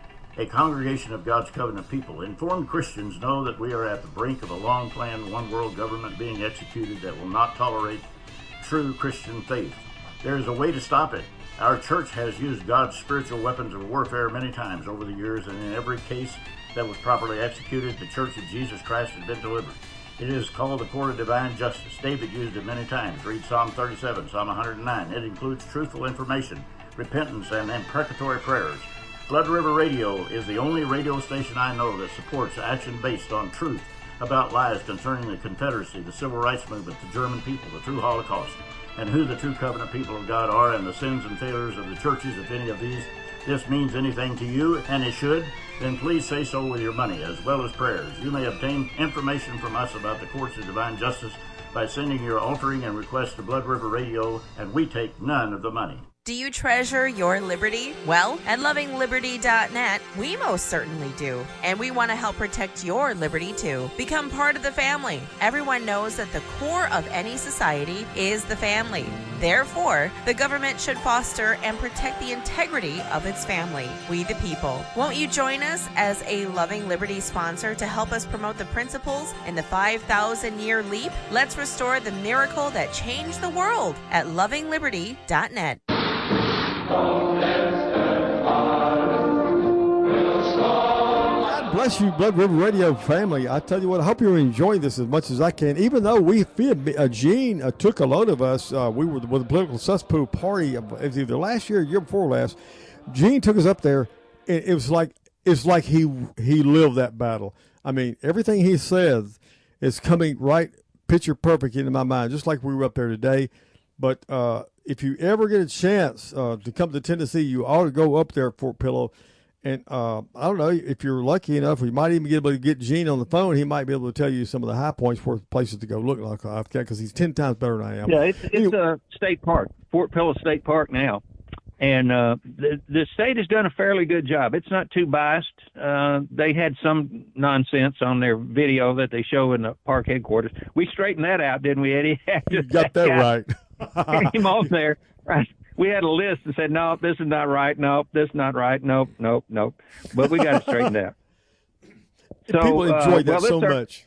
a congregation of God's covenant people. Informed Christians know that we are at the brink of a long-planned one-world government being executed that will not tolerate true Christian faith. There is a way to stop it. Our church has used God's spiritual weapons of warfare many times over the years, and in every case that was properly executed, the Church of Jesus Christ has been delivered. It is called the court of divine justice. David used it many times. Read Psalm thirty-seven, Psalm one hundred nine. It includes truthful information, repentance, and imprecatory prayers. Blood River Radio is the only radio station I know that supports action based on truth about lies concerning the Confederacy, the Civil Rights Movement, the German people, the true Holocaust, and who the true covenant people of God are, and the sins and failures of the churches. If any of these this means anything to you, and it should, then please say so with your money as well as prayers. You may obtain information from us about the courts of divine justice by sending your altering and request to Blood River Radio, and we take none of the money. Do you treasure your liberty? Well, at loving liberty dot net, we most certainly do. And we want to help protect your liberty too. Become part of the family. Everyone knows that the core of any society is the family. Therefore, the government should foster and protect the integrity of its family, we the people. Won't you join us as a Loving Liberty sponsor to help us promote the principles in the five thousand year leap? Let's restore the miracle that changed the world at loving liberty dot net. God bless you, Blood River Radio family. I tell you what, I hope you're enjoying this as much as I can. Even though we feel, uh, Gene uh, took a load of us, uh, we were with the political cesspool party. It was either last year or year before last. Gene took us up there. It, it was like it's like he he lived that battle. I mean, everything he says is coming right picture perfect into my mind, just like we were up there today. But uh, if you ever get a chance uh, to come to Tennessee, you ought to go up there at Fort Pillow. And uh, I don't know, if you're lucky enough, we might even be able to get Gene on the phone. He might be able to tell you some of the high points for places to go look like I can, because he's ten times better than I am. Yeah, it's, it's a state park, Fort Pillow State Park now. And uh, the, the state has done a fairly good job. It's not too biased. Uh, they had some nonsense on their video that they show in the park headquarters. We straightened that out, didn't we, Eddie? You got that right. Came on there. Right. We had a list that said, no, this is not right. Nope, this is not right. Nope, nope, nope. But we got it straightened out. So, people enjoy uh, that well, so our, much.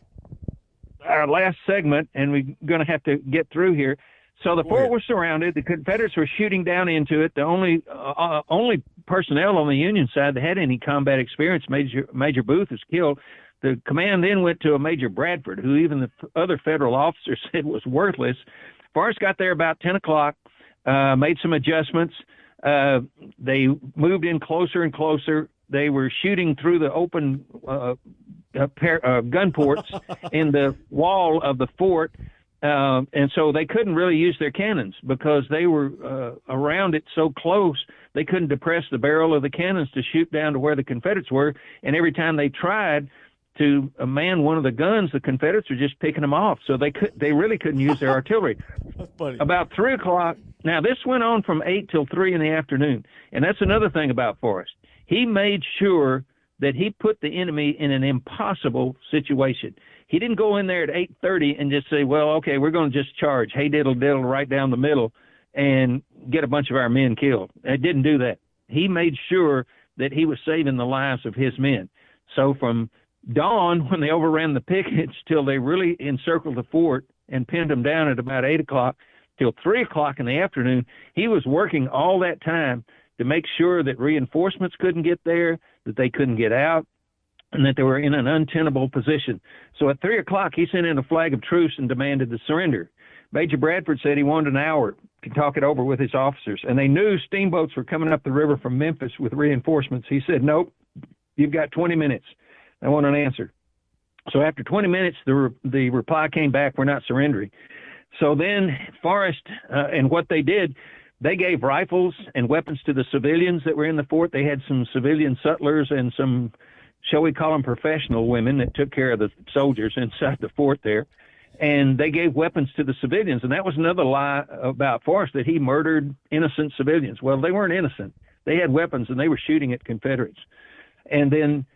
Our last segment, and we're going to have to get through here. So the Go fort ahead. was surrounded. The Confederates were shooting down into it. The only uh, only personnel on the Union side that had any combat experience, Major Major Booth, was killed. The command then went to a Major Bradford, who even the other federal officers said was worthless. Forrest got there about ten o'clock, uh, made some adjustments. Uh, they moved in closer and closer. They were shooting through the open uh, uh, pair, uh, gun ports in the wall of the fort. Uh, and so they couldn't really use their cannons because they were uh, around it so close, they couldn't depress the barrel of the cannons to shoot down to where the Confederates were. And every time they tried to uh, man one of the guns, the Confederates were just picking them off. So they could, they really couldn't use their artillery. That's funny. About three o'clock. Now, this went on from eight till three in the afternoon. And that's another thing about Forrest. He made sure that he put the enemy in an impossible situation. He didn't go in there at eight thirty and just say, well, okay, we're going to just charge, hey, diddle, diddle, right down the middle and get a bunch of our men killed. He didn't do that. He made sure that he was saving the lives of his men. So from dawn, when they overran the pickets, till they really encircled the fort and pinned them down at about eight o'clock, till three o'clock in the afternoon, he was working all that time to make sure that reinforcements couldn't get there, that they couldn't get out, and that they were in an untenable position. So at three o'clock, he sent in a flag of truce and demanded the surrender. Major Bradford said he wanted an hour to talk it over with his officers, and they knew steamboats were coming up the river from Memphis with reinforcements. He said, nope, you've got twenty minutes. I want an answer. So after twenty minutes, the, re- the reply came back, we're not surrendering. So then Forrest uh, and what they did, they gave rifles and weapons to the civilians that were in the fort. They had some civilian sutlers and some, shall we call them, professional women that took care of the soldiers inside the fort there. And they gave weapons to the civilians. And that was another lie about Forrest, that he murdered innocent civilians. Well, they weren't innocent. They had weapons, and they were shooting at Confederates. And then,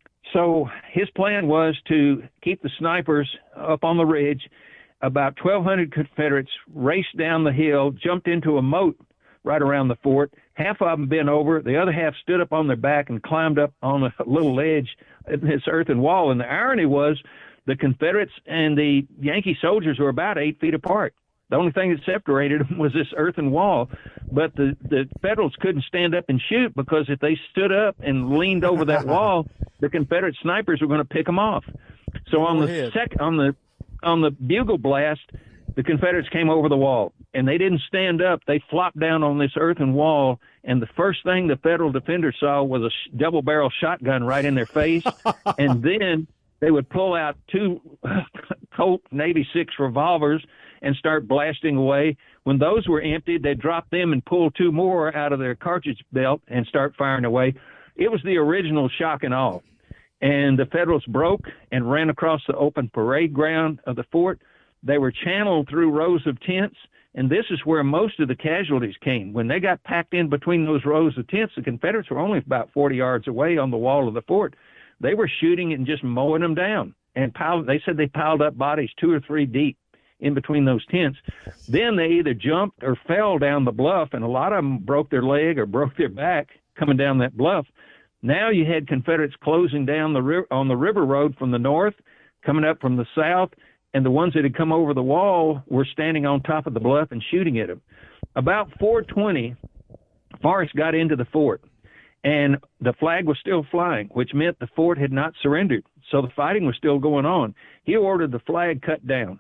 so his plan was to keep the snipers up on the ridge. About twelve hundred Confederates raced down the hill, jumped into a moat right around the fort. Half of them bent over. The other half stood up on their back and climbed up on a little ledge in this earthen wall. And the irony was the Confederates and the Yankee soldiers were about eight feet apart. The only thing that separated them was this earthen wall. But the, the Federals couldn't stand up and shoot, because if they stood up and leaned over that wall, the Confederate snipers were going to pick them off. So on the sec- on the on the bugle blast, the Confederates came over the wall, and they didn't stand up. They flopped down on this earthen wall, and the first thing the Federal defenders saw was a sh- double-barrel shotgun right in their face, and then they would pull out two Colt Navy six revolvers and start blasting away. When those were emptied, they'd drop them and pull two more out of their cartridge belt and start firing away. It was the original shock and awe. And the Federals broke and ran across the open parade ground of the fort. They were channeled through rows of tents, and this is where most of the casualties came. When they got packed in between those rows of tents, the Confederates were only about forty yards away on the wall of the fort. They were shooting and just mowing them down. And piled, they said they piled up bodies two or three deep in between those tents. Then they either jumped or fell down the bluff, and a lot of them broke their leg or broke their back coming down that bluff. Now you had Confederates closing down the ri- on the river road from the north, coming up from the south, and the ones that had come over the wall were standing on top of the bluff and shooting at them. About four twenty, Forrest got into the fort, and the flag was still flying, which meant the fort had not surrendered. So the fighting was still going on. He ordered the flag cut down.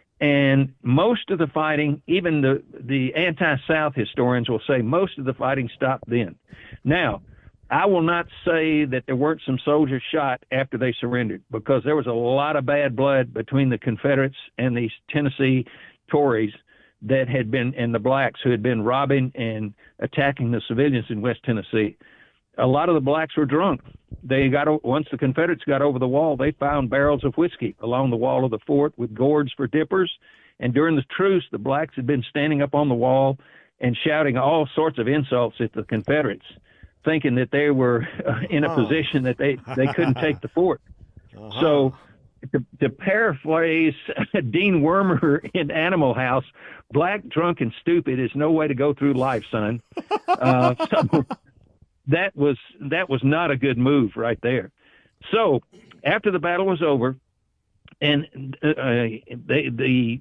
And most of the fighting, even the, the anti-South historians will say most of the fighting stopped then. Now, I will not say that there weren't some soldiers shot after they surrendered, because there was a lot of bad blood between the Confederates and these Tennessee Tories that had been, and the blacks who had been robbing and attacking the civilians in West Tennessee. A lot of the blacks were drunk. They got, once the Confederates got over the wall, they found barrels of whiskey along the wall of the fort with gourds for dippers. And during the truce, the blacks had been standing up on the wall and shouting all sorts of insults at the Confederates, thinking that they were uh, in a oh. position that they, they couldn't take the fort. Uh-huh. So to, to paraphrase Dean Wormer in Animal House, black, drunk, and stupid is no way to go through life, son. Uh, so that was that was not a good move right there. So after the battle was over, and uh, they, the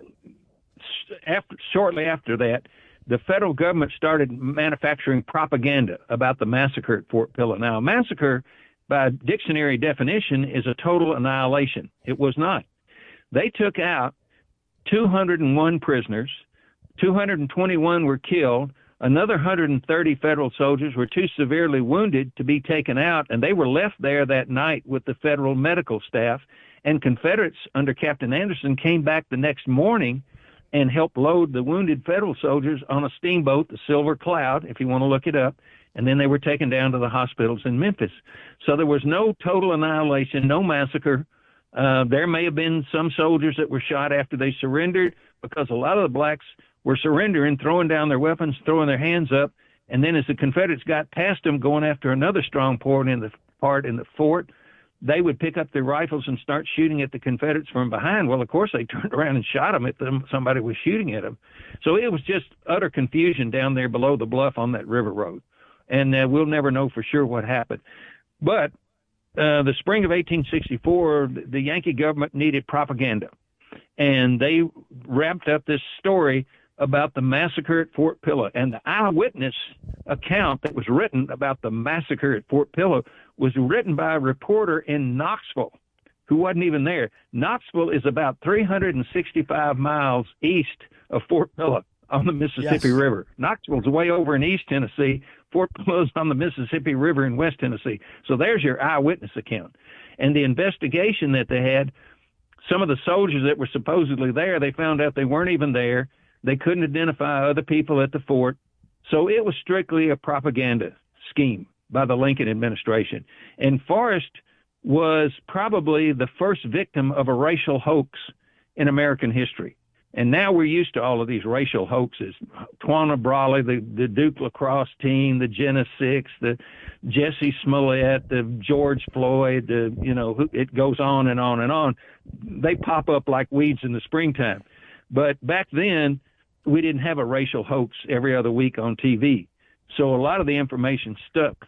after shortly after that, the federal government started manufacturing propaganda about the massacre at Fort Pillow. Now, a massacre, by dictionary definition, is a total annihilation. It was not. They took out two hundred one prisoners, two hundred twenty-one were killed, another one hundred thirty federal soldiers were too severely wounded to be taken out, and they were left there that night with the federal medical staff. And Confederates under Captain Anderson came back the next morning and helped load the wounded federal soldiers on a steamboat, the Silver Cloud, if you want to look it up, and then they were taken down to the hospitals in Memphis. So there was no total annihilation, no massacre. Uh, there may have been some soldiers that were shot after they surrendered, because a lot of the blacks were surrendering, throwing down their weapons, throwing their hands up, and then as the Confederates got past them, going after another strong point in the part in the fort, they would pick up their rifles and start shooting at the Confederates from behind. Well, of course, they turned around and shot them if them, somebody was shooting at them. So it was just utter confusion down there below the bluff on that river road. And uh, we'll never know for sure what happened. But uh, the spring of eighteen sixty-four, the Yankee government needed propaganda. And they wrapped up this story about the massacre at Fort Pillow. And the eyewitness account that was written about the massacre at Fort Pillow was written by a reporter in Knoxville who wasn't even there. Knoxville is about three hundred sixty-five miles east of Fort Pillow on the Mississippi yes. River. Knoxville's way over in East Tennessee. Fort Pillow's on the Mississippi River in West Tennessee. So there's your eyewitness account. And the investigation that they had, some of the soldiers that were supposedly there, they found out they weren't even there. They couldn't identify other people at the fort. So it was strictly a propaganda scheme by the Lincoln administration. And Forrest was probably the first victim of a racial hoax in American history. And now we're used to all of these racial hoaxes. Tawana Brawley, the, the Duke lacrosse team, the Jenna Six, the Jesse Smollett, the George Floyd, the, you know, it goes on and on and on. They pop up like weeds in the springtime. But back then, we didn't have a racial hoax every other week on T V. So a lot of the information stuck.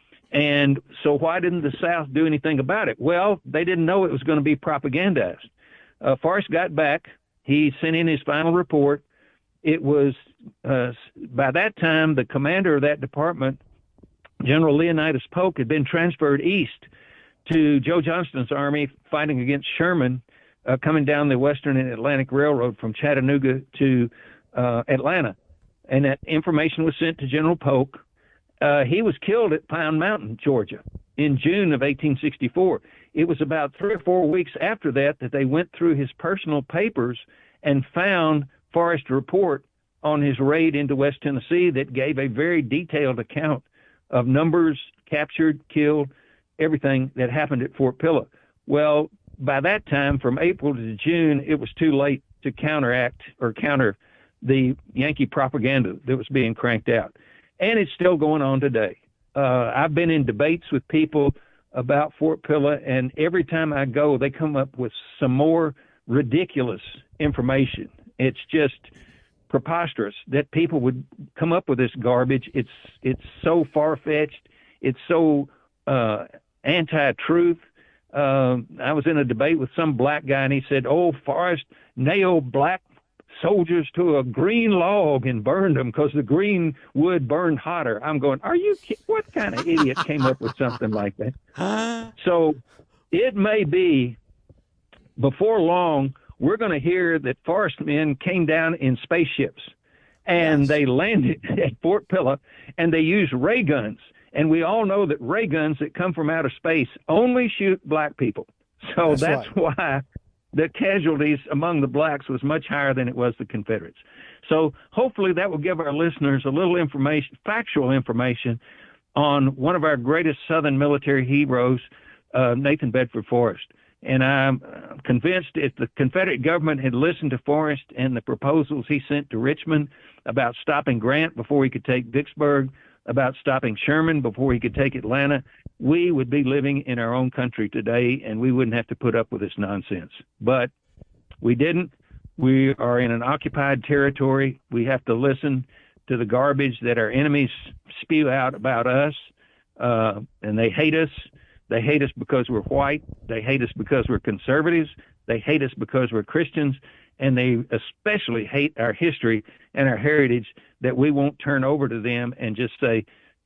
And so why didn't the South do anything about it? Well, they didn't know it was going to be propagandized. Uh, Forrest got back. He sent in his final report. It was, uh, by that time, the commander of that department, General Leonidas Polk, had been transferred east to Joe Johnston's army fighting against Sherman, uh, coming down the Western and Atlantic Railroad from Chattanooga to uh, Atlanta. And that information was sent to General Polk. Uh, he was killed at Pine Mountain, Georgia, in June of eighteen sixty-four. It was about three or four weeks after that that they went through his personal papers and found Forrest's report on his raid into West Tennessee that gave a very detailed account of numbers captured, killed, everything that happened at Fort Pillow. Well, by that time, from April to June, it was too late to counteract or counter the Yankee propaganda that was being cranked out. And it's still going on today. Uh, I've been in debates with people about Fort Pillow, and every time I go, they come up with some more ridiculous information. It's just preposterous that people would come up with this garbage. It's it's so far-fetched. It's so uh, anti-truth. Uh, I was in a debate with some black guy, and he said, oh, Forrest nailed black soldiers to a green log and burned them because the green wood burned hotter. I'm going, are you kidding? What kind of idiot came up with something like that? So it may be before long, we're going to hear that Forrest men came down in spaceships and yes. they landed at Fort Pillow and they used ray guns. And we all know that ray guns that come from outer space only shoot black people. So that's, that's right. why the casualties among the blacks was much higher than it was the Confederates. So hopefully that will give our listeners a little information, factual information on one of our greatest Southern military heroes, uh, Nathan Bedford Forrest. And I'm convinced if the Confederate government had listened to Forrest and the proposals he sent to Richmond about stopping Grant before he could take Vicksburg, about stopping Sherman before he could take Atlanta, we would be living in our own country today, and we wouldn't have to put up with this nonsense. But we didn't. We are in an occupied territory. We have to listen to the garbage that our enemies spew out about us, uh, and they hate us. They hate us because we're white. They hate us because we're conservatives. They hate us because we're Christians. And they especially hate our history and our heritage that we won't turn over to them and just say,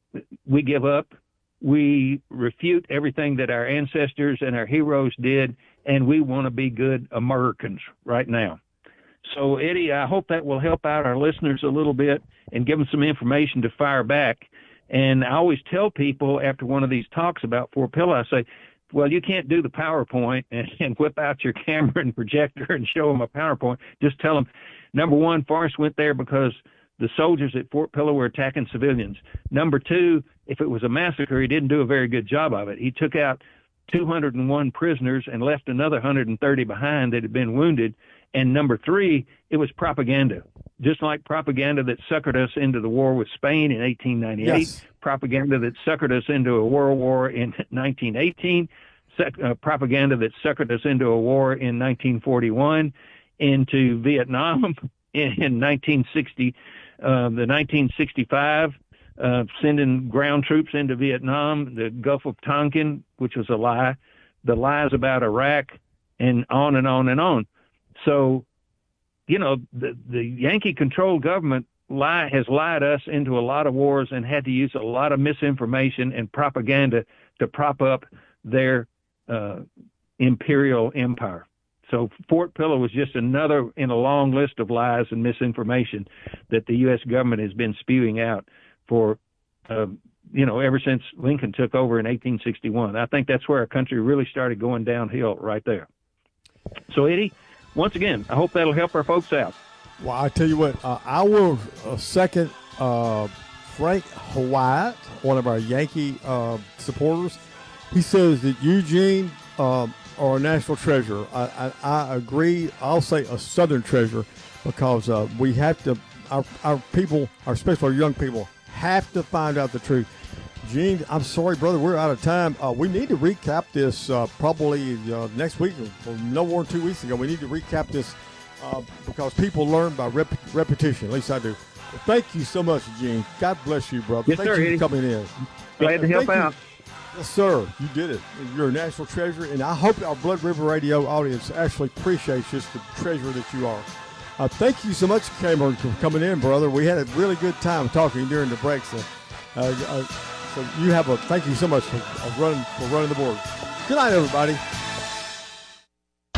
we give up. We refute everything that our ancestors and our heroes did, and we want to be good Americans right now. So, Eddie, I hope that will help out our listeners a little bit and give them some information to fire back. And I always tell people after one of these talks about Fort Pillow, I say, well, you can't do the PowerPoint and, and whip out your camera and projector and show them a PowerPoint. Just tell them, number one, Forrest went there because the soldiers at Fort Pillow were attacking civilians. Number two, if it was a massacre, he didn't do a very good job of it. He took out two hundred one prisoners and left another one hundred thirty behind that had been wounded. And number three, it was propaganda, just like propaganda that suckered us into the war with Spain in eighteen ninety-eight, yes. propaganda that suckered us into a world war in nineteen eighteen, sec- uh, propaganda that suckered us into a war in nineteen forty-one, into Vietnam in, in nineteen sixty, uh, the nineteen sixty-five, uh, sending ground troops into Vietnam, the Gulf of Tonkin, which was a lie, the lies about Iraq, and on and on and on. So, you know, the, the Yankee-controlled government lie, has lied us into a lot of wars and had to use a lot of misinformation and propaganda to prop up their uh, imperial empire. So Fort Pillow was just another in a long list of lies and misinformation that the U S government has been spewing out for, uh, you know, ever since Lincoln took over in eighteen sixty-one. I think that's where our country really started going downhill right there. So, Eddie, once again, I hope that'll help our folks out. Well, I tell you what, uh, I will uh, second uh, Frank White, one of our Yankee uh, supporters. He says that Eugene um, are a national treasure. I, I, I agree. I'll say a Southern treasure because uh, we have to, our, our people, our especially our young people, have to find out the truth. Gene, I'm sorry, brother, we're out of time. Uh, we need to recap this uh, probably uh, next week or no more than two weeks ago. We need to recap this uh, because people learn by rep- repetition. At least I do. Well, thank you so much, Gene. God bless you, brother. Yes, thank sir, you Eddie. for coming in. Glad to help out. You. Yes, sir. You did it. You're a national treasure, and I hope our Blood River Radio audience actually appreciates just the treasure that you are. Uh, thank you so much, Cameron, for coming in, brother. We had a really good time talking during the break. So, uh, uh, so you have a thank you so much for uh, running for running the board. Good night, everybody.